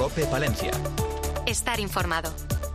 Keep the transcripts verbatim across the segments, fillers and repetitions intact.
COPE Palencia. Estar informado.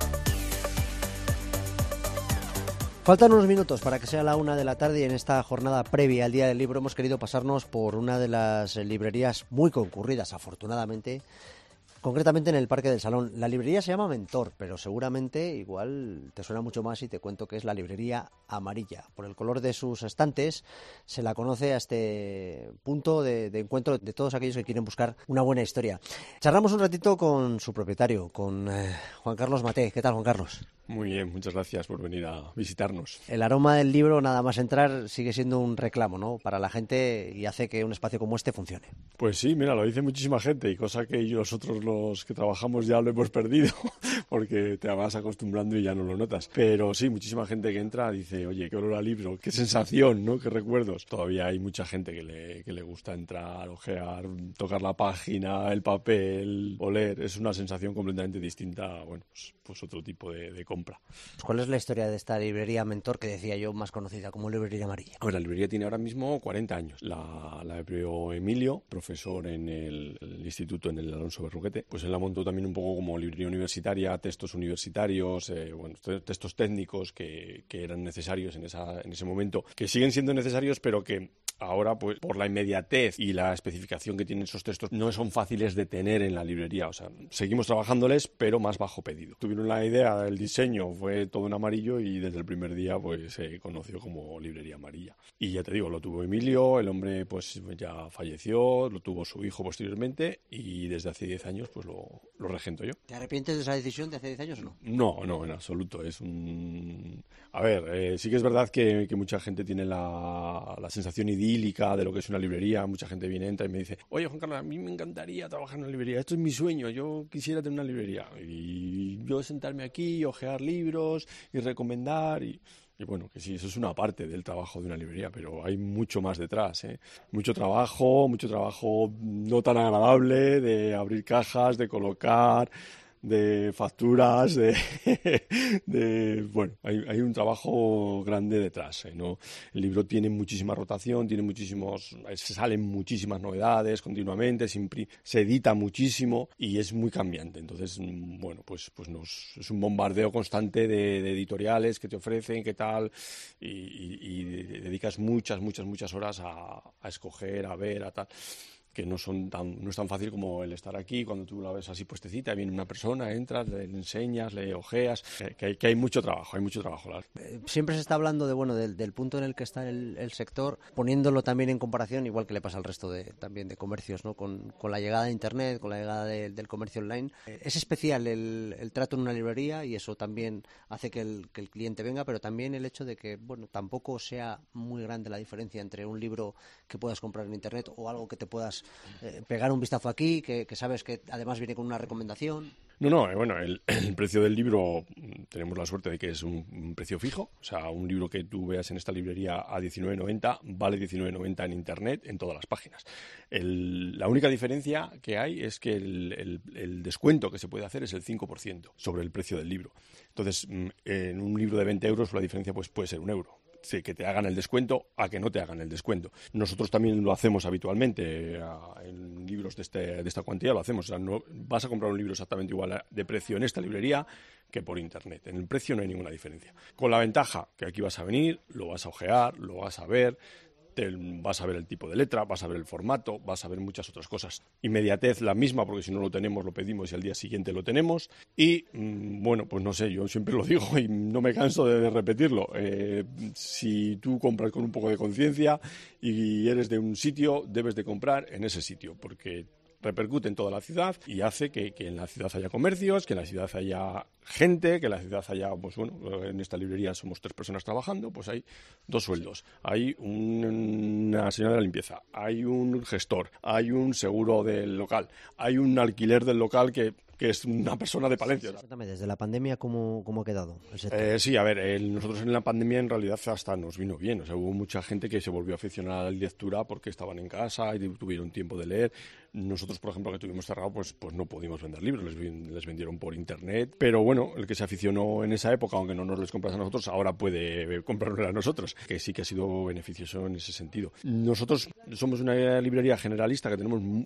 Faltan unos minutos para que sea la una de la tarde y en esta jornada previa al Día del Libro hemos querido pasarnos por una de las librerías muy concurridas, afortunadamente, concretamente en el Parque del Salón. La librería se llama Mentor, pero seguramente igual te suena mucho más si te cuento que es la librería Amarilla. Por el color de sus estantes se la conoce a este punto de, de encuentro de todos aquellos que quieren buscar una buena historia. Charlamos un ratito con su propietario, con eh, Juan Carlos Maté. ¿Qué tal, Juan Carlos? Muy bien, muchas gracias por venir a visitarnos. El aroma del libro, nada más entrar, sigue siendo un reclamo, ¿no?, para la gente y hace que un espacio como este funcione. Pues sí, mira, lo dice muchísima gente y cosa que nosotros los que trabajamos ya lo hemos perdido porque te vas acostumbrando y ya no lo notas. Pero sí, muchísima gente que entra dice, oye, qué olor a libro, qué sensación, ¿no?, qué recuerdos. Todavía hay mucha gente que le, que le gusta entrar, ojear, tocar la página, el papel, oler. Es una sensación completamente distinta, bueno, pues, pues otro tipo de, de compra. ¿Cuál es la historia de esta librería Mentor que decía yo más conocida como librería Amarilla? A ver, la librería tiene ahora mismo cuarenta años. La, la abrió Emilio, profesor en el, el instituto en el Alonso Berruguete. Pues él la montó también un poco como librería universitaria, textos universitarios, eh, bueno, textos técnicos que, que eran necesarios en, esa, en ese momento, que siguen siendo necesarios, pero que ahora, pues, por la inmediatez y la especificación que tienen esos textos, no son fáciles de tener en la librería. O sea, seguimos trabajándoles, pero más bajo pedido. Tuvieron la idea, el diseño fue todo en amarillo y desde el primer día, pues, se conoció como librería Amarilla. Y ya te digo, lo tuvo Emilio, el hombre, pues, ya falleció, lo tuvo su hijo posteriormente y desde hace diez años, pues, lo, lo regento yo. ¿Te arrepientes de esa decisión de hace diez años o no? No, no, en absoluto. Es un... A ver, eh, sí que es verdad que, que mucha gente tiene la, la sensación idílica de lo que es una librería. Mucha gente viene, entra y me dice, oye, Juan Carlos, a mí me encantaría trabajar en una librería. Esto es mi sueño, yo quisiera tener una librería. Y yo sentarme aquí, ojear libros y recomendar y... Y bueno, que sí, eso es una parte del trabajo de una librería, pero hay mucho más detrás, ¿eh? Mucho trabajo, mucho trabajo no tan agradable de abrir cajas, de colocar, de facturas, de, de bueno, hay, hay un trabajo grande detrás, ¿eh? ¿No? El libro tiene muchísima rotación, tiene muchísimos, se salen muchísimas novedades continuamente, se, impri, se edita muchísimo y es muy cambiante. Entonces, bueno, pues, pues nos, es un bombardeo constante de, de editoriales que te ofrecen, qué tal, y, y, y dedicas muchas, muchas, muchas horas a, a escoger, a ver, a tal, que no son tan, no es tan fácil como el estar aquí, cuando tú la ves así puestecita, viene una persona, entras, le enseñas, le ojeas, que hay, que hay mucho trabajo, hay mucho trabajo. Siempre se está hablando de bueno del, del punto en el que está el, el sector, poniéndolo también en comparación, igual que le pasa al resto de también de comercios, ¿no? Con, con la llegada de Internet, con la llegada de, del comercio online. Es especial el, el trato en una librería y eso también hace que el, que el cliente venga, pero también el hecho de que bueno tampoco sea muy grande la diferencia entre un libro que puedas comprar en Internet o algo que te puedas Eh, pegar un vistazo aquí, que, que sabes que además viene con una recomendación. No, no, eh, bueno, el, el precio del libro tenemos la suerte de que es un, un precio fijo, o sea, un libro que tú veas en esta librería a diecinueve noventa vale diecinueve noventa en Internet, en todas las páginas. El, la única diferencia que hay es que el, el, el descuento que se puede hacer es el cinco por ciento sobre el precio del libro. Entonces, en un libro de veinte euros la diferencia pues puede ser un euro. Sí, que te hagan el descuento a que no te hagan el descuento. Nosotros también lo hacemos habitualmente eh, en libros de, este, de esta cuantía, lo hacemos. O sea, no vas a comprar un libro exactamente igual de precio en esta librería que por Internet. En el precio no hay ninguna diferencia. Con la ventaja que aquí vas a venir, lo vas a ojear, lo vas a ver, te vas a ver el tipo de letra, vas a ver el formato, vas a ver muchas otras cosas. Inmediatez la misma, porque si no lo tenemos, lo pedimos y al día siguiente lo tenemos. Y, mmm, bueno, pues no sé, yo siempre lo digo y no me canso de repetirlo. Eh, si tú compras con un poco de conciencia y eres de un sitio, debes de comprar en ese sitio, porque repercute en toda la ciudad y hace que, que en la ciudad haya comercios, que en la ciudad haya gente, que en la ciudad haya, pues bueno, en esta librería somos tres personas trabajando, pues hay dos sueldos, hay un, una señora de la limpieza, hay un gestor, hay un seguro del local, hay un alquiler del local que que es una persona de Palencia. Exactamente, desde la pandemia, ¿cómo, cómo ha quedado el sector? Eh, sí, a ver, el, nosotros en la pandemia en realidad hasta nos vino bien, o sea, hubo mucha gente que se volvió a aficionar a la lectura porque estaban en casa y tuvieron tiempo de leer. Nosotros, por ejemplo, que tuvimos cerrado, pues, pues no pudimos vender libros, les, les vendieron por internet, pero bueno, el que se aficionó en esa época, aunque no nos les compras a nosotros, ahora puede comprarlo a nosotros, que sí que ha sido beneficioso en ese sentido. Nosotros somos una librería generalista que tenemos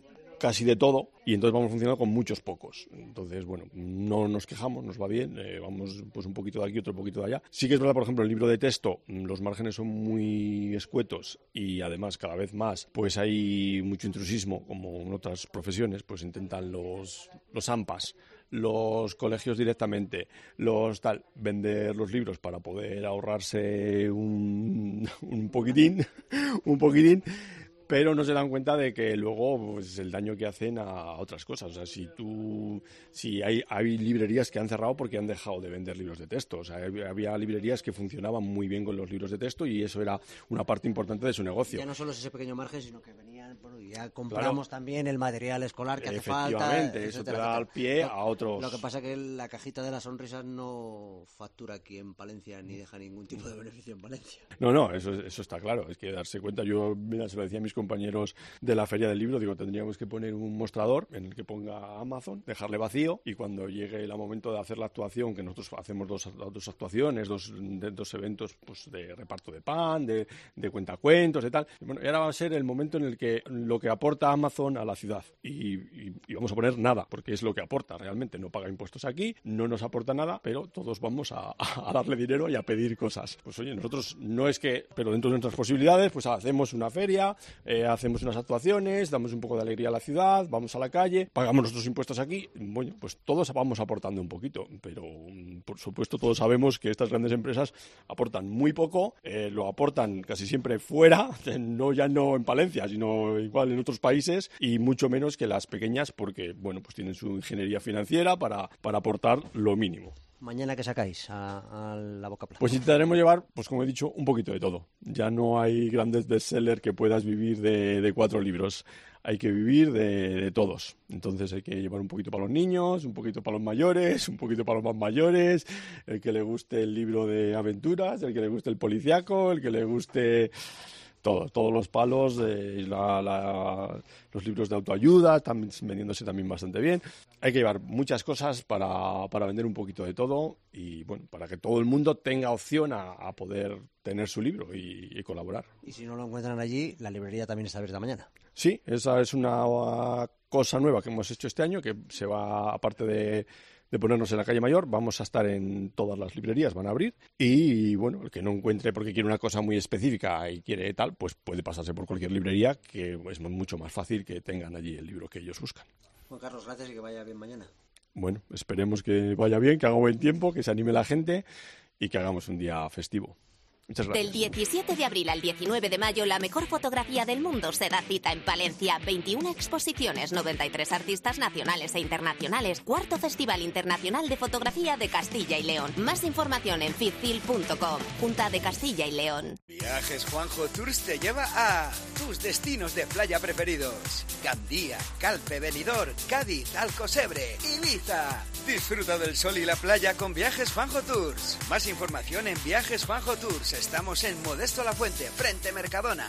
casi de todo y entonces vamos funcionando con muchos pocos. Entonces, bueno, no nos quejamos, nos va bien, eh, vamos pues un poquito de aquí, otro poquito de allá. Sí que es verdad, por ejemplo, el libro de texto, los márgenes son muy escuetos y además cada vez más pues hay mucho intrusismo, como en otras profesiones, pues intentan los, los AMPAs, los colegios directamente, los tal, vender los libros para poder ahorrarse un, un poquitín, un poquitín, pero no se dan cuenta de que luego pues, el daño que hacen a otras cosas. O sea, si tú, si hay, hay librerías que han cerrado porque han dejado de vender libros de texto. O sea, había librerías que funcionaban muy bien con los libros de texto y eso era una parte importante de su negocio. Ya no solo es ese pequeño margen, sino que venían, bueno, ya compramos claro. también el material escolar que hace falta. Efectivamente, eso te da al pie lo, a otros. Lo que pasa es que la cajita de las sonrisas no factura aquí en Palencia ni deja ningún tipo de beneficio en Palencia. No, no, eso, eso está claro. Es que darse cuenta, yo, mira, se lo decía a mis compañeros de la Feria del Libro, digo, tendríamos que poner un mostrador en el que ponga Amazon, dejarle vacío y cuando llegue el momento de hacer la actuación, que nosotros hacemos dos, dos actuaciones, dos, de, dos eventos pues, de reparto de pan, de, de cuentacuentos, y tal. Y bueno, y ahora va a ser el momento en el que lo que aporta Amazon a la ciudad y, y, y vamos a poner nada, porque es lo que aporta realmente. No paga impuestos aquí, no nos aporta nada, pero todos vamos a, a darle dinero y a pedir cosas. Pues oye, nosotros no es que, pero dentro de nuestras posibilidades, pues hacemos una feria, eh, hacemos unas actuaciones, damos un poco de alegría a la ciudad, vamos a la calle, pagamos nuestros impuestos aquí, bueno, pues todos vamos aportando un poquito, pero por supuesto todos sabemos que estas grandes empresas aportan muy poco, eh, lo aportan casi siempre fuera, no ya no en Palencia, sino igual en otros países y mucho menos que las pequeñas porque, bueno, pues tienen su ingeniería financiera para, para aportar lo mínimo. Mañana, ¿qué sacáis a, a la boca plana? Pues intentaremos llevar, pues como he dicho, un poquito de todo. Ya no hay grandes bestsellers que puedas vivir de, de cuatro libros. Hay que vivir de, de todos. Entonces hay que llevar un poquito para los niños, un poquito para los mayores, un poquito para los más mayores, el que le guste el libro de aventuras, el que le guste el policiaco, el que le guste... Todo, todos los palos, eh, la, la, los libros de autoayuda están vendiéndose también bastante bien. Hay que llevar muchas cosas para, para vender un poquito de todo y bueno, para que todo el mundo tenga opción a, a poder tener su libro y, y colaborar. Y si no lo encuentran allí, la librería también está abierta mañana. Sí, esa es una cosa nueva que hemos hecho este año, que se va, aparte de... de ponernos en la calle Mayor, vamos a estar en todas las librerías, van a abrir y bueno, el que no encuentre porque quiere una cosa muy específica y quiere tal, pues puede pasarse por cualquier librería, que es mucho más fácil que tengan allí el libro que ellos buscan. Juan Carlos, gracias y que vaya bien mañana. Bueno, esperemos que vaya bien, que haga buen tiempo, que se anime la gente y que hagamos un día festivo. Muchas gracias. Del diecisiete de abril al diecinueve de mayo, la mejor fotografía del mundo se da cita en Palencia. veintiuna exposiciones, noventa y tres artistas nacionales e internacionales. Cuarto Festival Internacional de Fotografía de Castilla y León. Más información en fitfil punto com. Junta de Castilla y León. Viajes Juanjo Tours te lleva a tus destinos de playa preferidos. Gandía, Calpe, Benidorm, Cádiz, Alcosebre, Ibiza. Disfruta del sol y la playa con Viajes Juanjo Tours. Más información en Viajes Juanjo Tours. Estamos en Modesto La Fuente, frente Mercadona.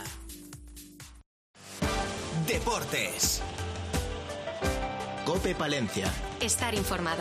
Deportes. COPE Palencia. Estar informado.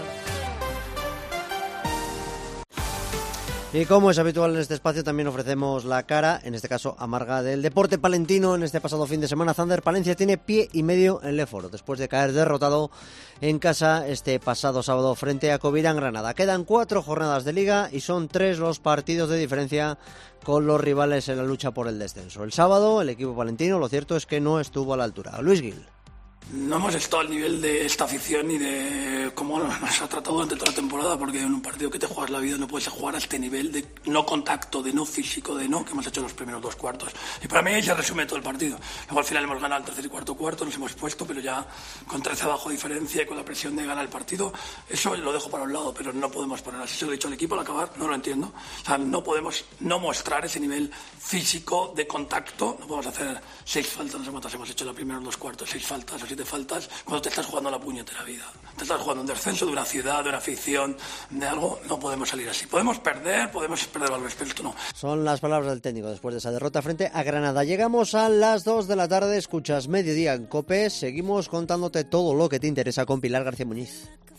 Y como es habitual en este espacio, también ofrecemos la cara, en este caso amarga, del deporte palentino. En este pasado fin de semana, Thunder Palencia tiene pie y medio en Lefort, después de caer derrotado en casa este pasado sábado frente a Covirán Granada. Quedan cuatro jornadas de liga y son tres los partidos de diferencia con los rivales en la lucha por el descenso. El sábado, el equipo palentino, lo cierto es que no estuvo a la altura. Luis Gil. No hemos estado al nivel de esta afición ni de cómo nos ha tratado durante toda la temporada, porque en un partido que te juegas la vida no puedes jugar a este nivel de no contacto, de no físico, de no, que hemos hecho los primeros dos cuartos. Y para mí ahí se resume todo el partido. Luego al final hemos ganado el tercer y cuarto cuarto, nos hemos puesto, pero ya con trece abajo diferencia y con la presión de ganar el partido, eso lo dejo para un lado, pero no podemos poner así. Se lo he dicho al equipo al acabar, no lo entiendo. O sea, no podemos no mostrar ese nivel físico de contacto, no podemos hacer seis faltas, no sé cuántas hemos hecho en los primeros dos cuartos, seis faltas o siete faltas, cuando te estás jugando la puñetera vida. Te estás jugando un descenso de una ciudad, de una afición, de algo, no podemos salir así. Podemos perder, podemos perder valores, pero esto no. Son las palabras del técnico después de esa derrota frente a Granada. Llegamos a las dos de la tarde, escuchas Mediodía en COPE, seguimos contándote todo lo que te interesa con Pilar García Muñiz.